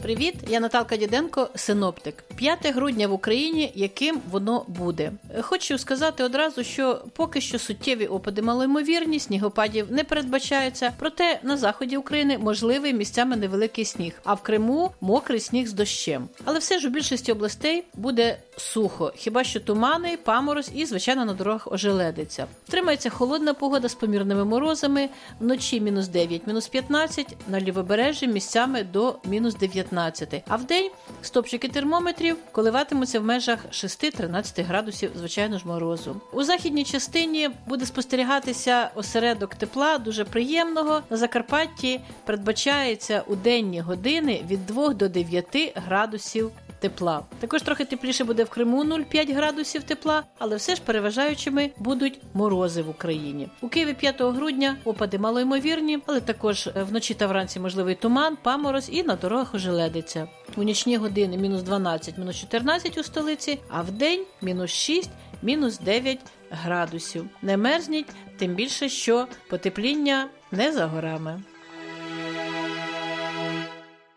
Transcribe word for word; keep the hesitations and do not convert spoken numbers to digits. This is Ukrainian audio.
Привіт, я Наталка Діденко, синоптик. п'яте грудня в Україні, яким воно буде? Хочу сказати одразу, що поки що суттєві опади малоймовірні, снігопадів не передбачаються, проте на заході України можливий місцями невеликий сніг, а в Криму мокрий сніг з дощем. Але все ж у більшості областей буде сухо, хіба що тумани, паморозь і, звичайно, на дорогах ожеледиться. Втримається холодна погода з помірними морозами, вночі мінус дев'ять, мінус п'ятнадцять, на лівобережжі місцями до мінус дев'ятнадцять. А вдень стопчики термометрів коливатимуться в межах шість-тринадцять градусів, звичайно ж, морозу. У західній частині буде спостерігатися осередок тепла, дуже приємного. На Закарпатті передбачається у денні години від двох до дев'яти градусів тепла. Також трохи тепліше буде в Криму, нуль цілих п'ять градусів тепла, але все ж переважаючими будуть морози в Україні. У Києві п'ятого грудня опади малоймовірні, але також вночі та вранці можливий туман, паморозь і на дорогах ожеледиться. У нічні години мінус дванадцять, мінус чотирнадцять у столиці, а в день мінус шість, мінус дев'ять градусів. Не мерзніть, тим більше, що потепління не за горами.